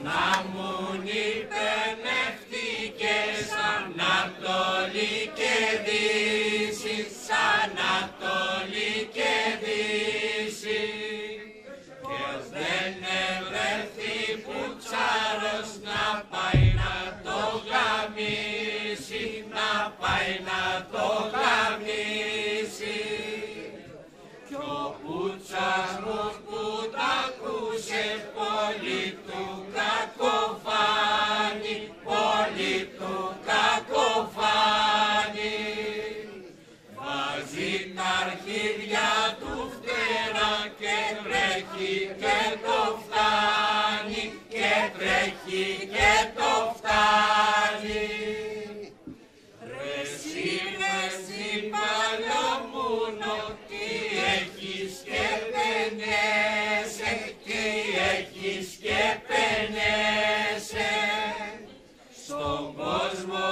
Να μου υπενεύτηκες Ανατολή και Δύση, Ανατολή και Δύση. Ποιος δεν ευρεθεί πουτσάρος να πάει να το γαμίσει, να πάει να το γαμίσει. Κι ο πουτσάρος που τ' ακούσε πολύ του κακοφάνει, πολύ του κακοφάνει. Βάζει τα αρχίδια του φτερά και τρέχει και το φτάνει, και τρέχει και το φτάνει. Ρε εσύ παλιωμούνο, τι έχεις και πενέσαι, τι έχεις και πενέσαι. Στον κόσμο